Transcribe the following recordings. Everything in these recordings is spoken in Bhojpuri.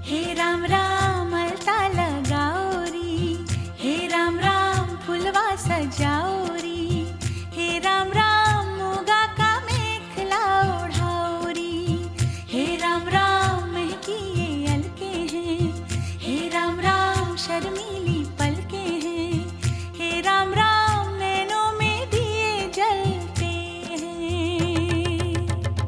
हे राम राम अलता लगाओ री, हे राम राम फुलवा सजाओ री, हे राम राम मुगा का मेखला ओढ़ाओ री, हे राम राम महकी ये अलके हैं, हे राम राम शर्मीली पलके हैं, हे राम राम नैनों में दिए जलते हैं।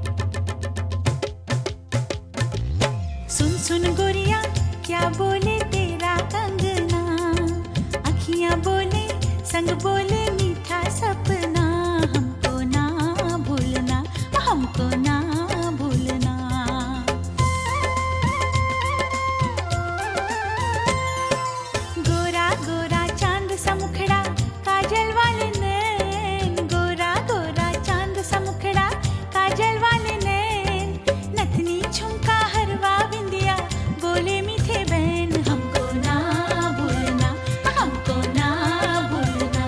सुन सुन गोरिया क्या बोले तेरा कंगना, अखियां बोले संग बोले मीठा सपना, हमको ना भूलना, हमको ना भूलना। गोरा गोरा चांद सा मुखड़ा काजल वाले नैन, गोरा गोरा चांद सा मुखड़ा काजल वाले नैन, नथनी झुमका हरवा बिंदिया बोले मीठे बैन, हमको ना भूलना, हमको ना भूलना।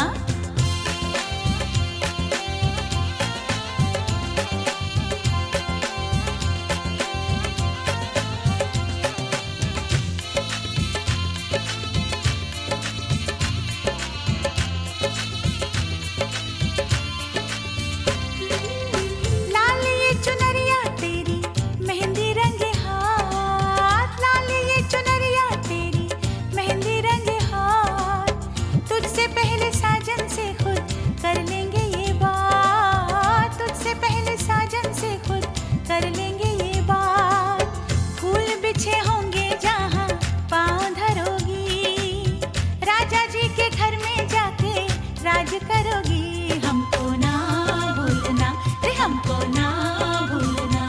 लाल ये चुनरिया तेरी मेहंदी रंगे हाथ, लाल ये चुनरिया तेरी मेहंदी रंगे हाथ, तुझसे पहले साजन से खुद कर लेंगे ये बात, तुझसे पहले साजन से खुद कर लेंगे ये बात। फूल बिछे होंगे जहाँ पाँव धरोगी, राजा जी के घर में जाके राज करोगी, हमको ना भूलना रे, हमको ना भूलना।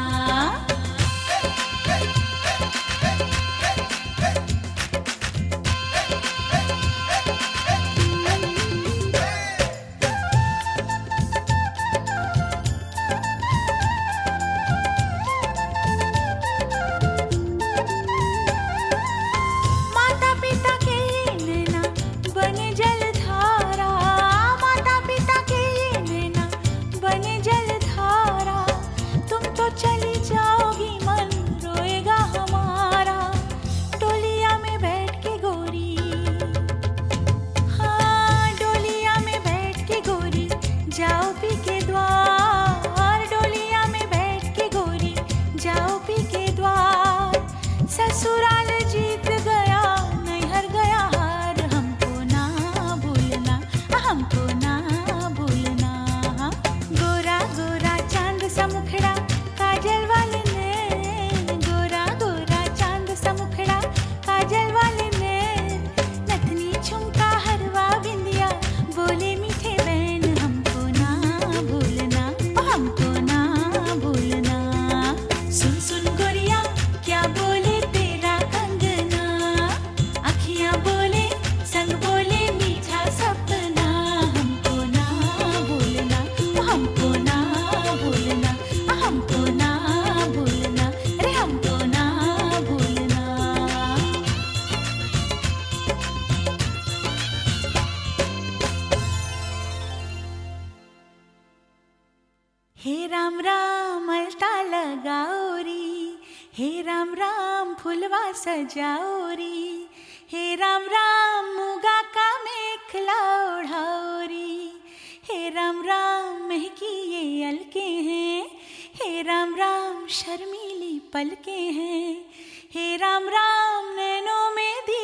माता पिता के ये नैना बने जलधारा, माता पिता के ये नैना बने जलधारा, तुम तो चली जाओगी मन रोएगा हमारा, डोलिया में बैठ के गोरी, हाँ डोलिया में बैठ के गोरी जाओ पी के द्वार, डोलिया में बैठ के गोरी जाओ पी के द्वार। ससुराल जीत गया नैहर गया हार, हमको ना भूलना, हमको ना भूलना। गोरा गोरा चांद सा मुखड़ा काजल वाले नैन, गोरा गोरा चांद सा मुखड़ा काजल वाले नैन, नथनी झुमका हरवा बिंदिया बोले मीठे बैन, हमको ना भूलना, हमको ना भूलना। सुन सुन गोरिया क्या बोले तेरा कंगना, अखियां बोले संग बोले मीठा सपना, हमको ना भूलना, हमको ना भूलना, हमको ना भूलना रे, हमको ना भूलना। हे राम राम अलता लगाओ री, हे राम राम फुलवा सजाओ री, हे राम राम मुगा का मेखला ओढ़ाओ री, हे राम राम महकी ये अलके हैं, हे राम राम शर्मीली पलके हैं, हे राम राम नैनों में